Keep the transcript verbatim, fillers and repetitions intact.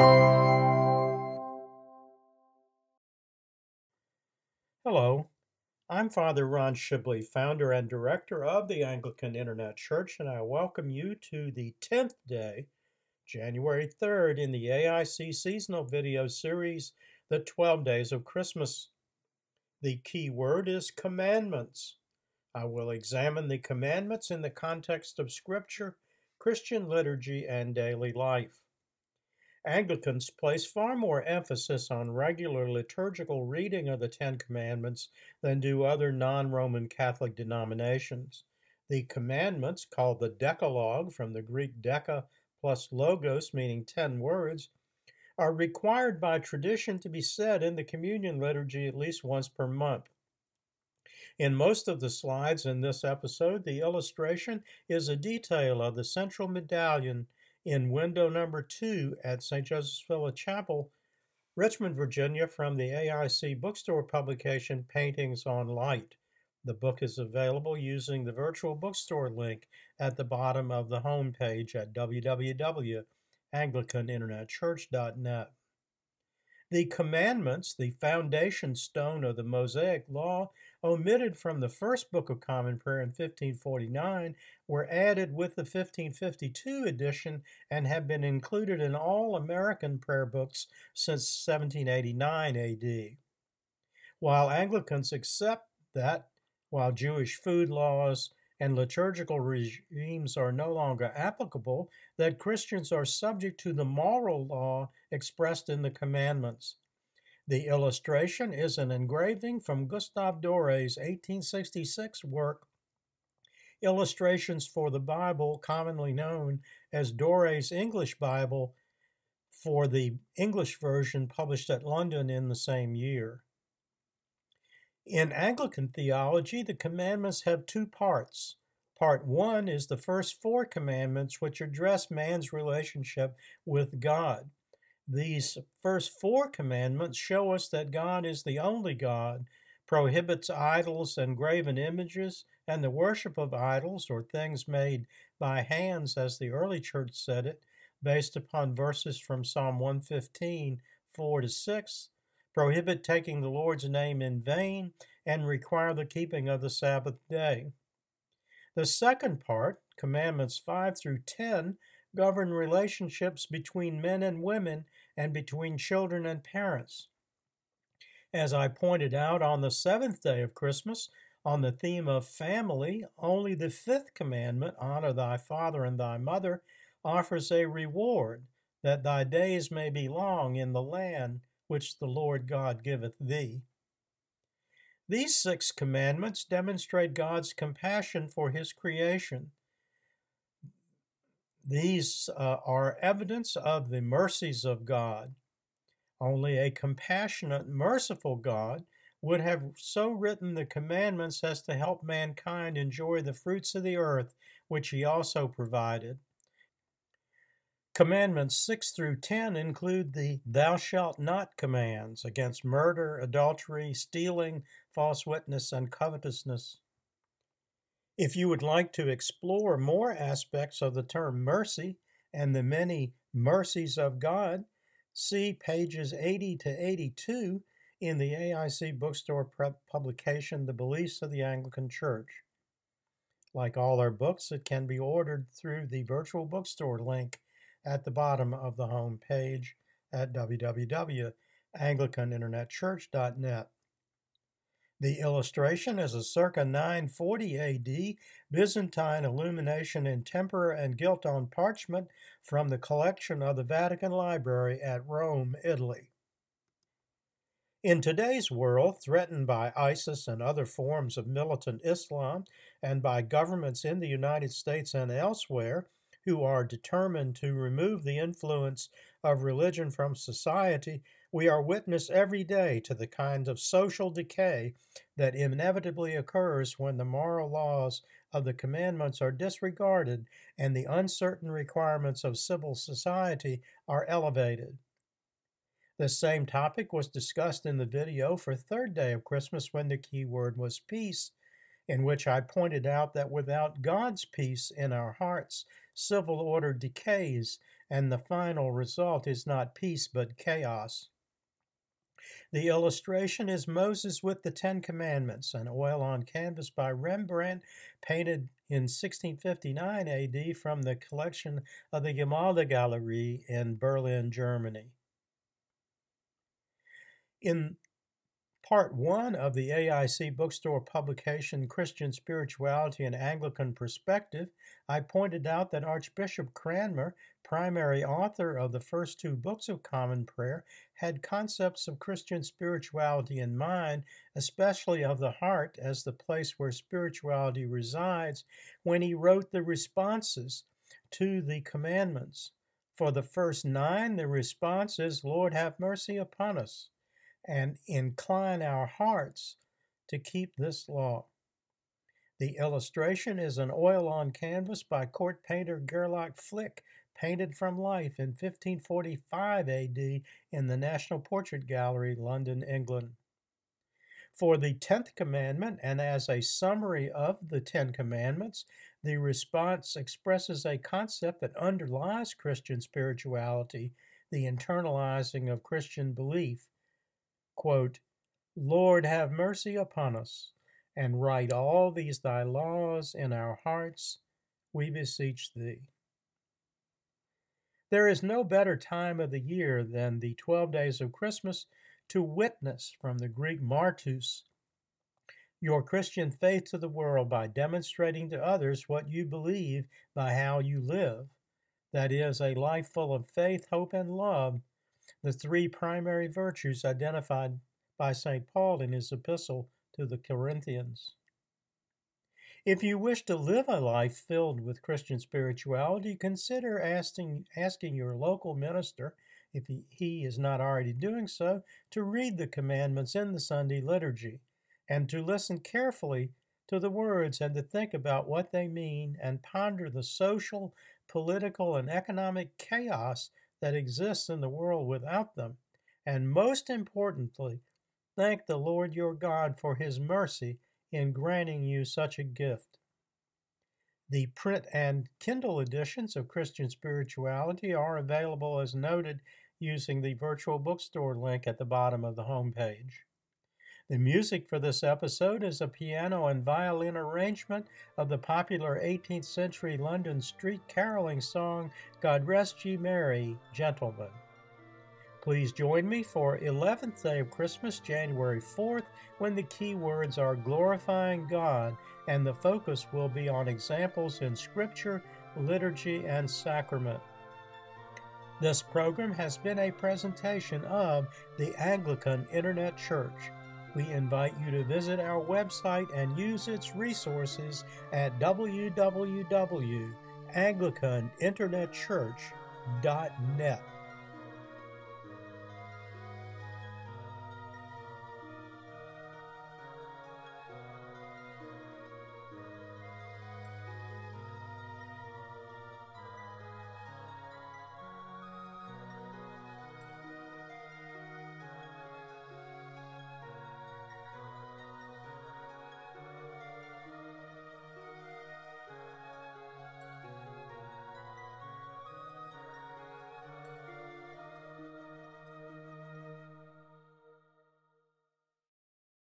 Hello, I'm Father Ron Shibley, founder and director of the Anglican Internet Church, and I welcome you to the tenth day, January third, in the A I C seasonal video series, The twelve Days of Christmas. The key word is commandments. I will examine the commandments in the context of Scripture, Christian liturgy, and daily life. Anglicans place far more emphasis on regular liturgical reading of the Ten Commandments than do other non-Roman Catholic denominations. The commandments, called the Decalogue from the Greek deca plus logos, meaning ten words, are required by tradition to be said in the communion liturgy at least once per month. In most of the slides in this episode, the illustration is a detail of the central medallion in window number two at Saint Joseph's Village Chapel, Richmond, Virginia, from the A I C bookstore publication Paintings on Light. The book is available using the virtual bookstore link at the bottom of the home page at w w w dot anglican internet church dot net. The commandments, the foundation stone of the Mosaic Law, omitted from the first Book of Common Prayer in fifteen forty-nine, were added with the fifteen fifty-two edition and have been included in all American prayer books since seventeen eighty-nine A D. While Anglicans accept that, while Jewish food laws and liturgical regimes are no longer applicable, that Christians are subject to the moral law expressed in the commandments. The illustration is an engraving from Gustave Doré's eighteen sixty-six work, Illustrations for the Bible, commonly known as Doré's English Bible, for the English version published at London in the same year. In Anglican theology, the commandments have two parts. Part one is the first four commandments, which address man's relationship with God. These first four commandments show us that God is the only God, prohibits idols and graven images, and the worship of idols or things made by hands, as the early church said it, based upon verses from Psalm one fifteen, four to six, prohibit taking the Lord's name in vain, and require the keeping of the Sabbath day. The second part, commandments five through ten, govern relationships between men and women and between children and parents. As I pointed out on the seventh day of Christmas, on the theme of family, only the fifth commandment, honor thy father and thy mother, offers a reward, that thy days may be long in the land which the Lord God giveth thee. These six commandments demonstrate God's compassion for his creation. These uh, are evidence of the mercies of God. Only a compassionate, merciful God would have so written the commandments as to help mankind enjoy the fruits of the earth, which he also provided. Commandments six through ten include the thou shalt not commands against murder, adultery, stealing, false witness, and covetousness. If you would like to explore more aspects of the term mercy and the many mercies of God, see pages eighty to eighty-two in the A I C bookstore publication, The Beliefs of the Anglican Church. Like all our books, it can be ordered through the virtual bookstore link at the bottom of the home page at w w w dot anglican internet church dot net. The illustration is a circa nine forty A D Byzantine illumination in tempera and gilt on parchment from the collection of the Vatican Library at Rome, Italy. In today's world, threatened by ISIS and other forms of militant Islam, and by governments in the United States and elsewhere, who are determined to remove the influence of religion from society, we are witness every day to the kind of social decay that inevitably occurs when the moral laws of the commandments are disregarded and the uncertain requirements of civil society are elevated. The same topic was discussed in the video for third day of Christmas when the key word was peace, in which I pointed out that without God's peace in our hearts, civil order decays and the final result is not peace but chaos. The illustration is Moses with the Ten Commandments, an oil on canvas by Rembrandt, painted in sixteen fifty-nine A D from the collection of the Gemäldegalerie in Berlin, Germany. In Part one of the A I C Bookstore publication, Christian Spirituality and Anglican Perspective, I pointed out that Archbishop Cranmer, primary author of the first two books of Common Prayer, had concepts of Christian spirituality in mind, especially of the heart as the place where spirituality resides, when he wrote the responses to the commandments. For the first nine, the response is, Lord, have mercy upon us, and incline our hearts to keep this law. The illustration is an oil on canvas by court painter Gerlach Flick, painted from life in fifteen forty-five A D in the National Portrait Gallery, London, England. For the tenth commandment, and as a summary of the Ten Commandments, the response expresses a concept that underlies Christian spirituality, the internalizing of Christian belief. Quote, Lord, have mercy upon us, and write all these thy laws in our hearts, we beseech thee. There is no better time of the year than the twelve days of Christmas to witness, from the Greek martus, your Christian faith to the world by demonstrating to others what you believe by how you live. That is, a life full of faith, hope, and love, the three primary virtues identified by Saint Paul in his epistle to the Corinthians. If you wish to live a life filled with Christian spirituality, consider asking, asking your local minister, if he, he is not already doing so, to read the commandments in the Sunday liturgy, and to listen carefully to the words and to think about what they mean and ponder the social, political, and economic chaos that exists in the world without them. And most importantly, thank the Lord your God for his mercy in granting you such a gift. The print and Kindle editions of Christian Spirituality are available as noted using the virtual bookstore link at the bottom of the homepage. The music for this episode is a piano and violin arrangement of the popular eighteenth century London street caroling song, God Rest Ye Merry Gentlemen. Please join me for eleventh day of Christmas, January fourth, when the key words are glorifying God, and the focus will be on examples in Scripture, liturgy, and sacrament. This program has been a presentation of the Anglican Internet Church. We invite you to visit our website and use its resources at w w w dot anglican internet church dot net.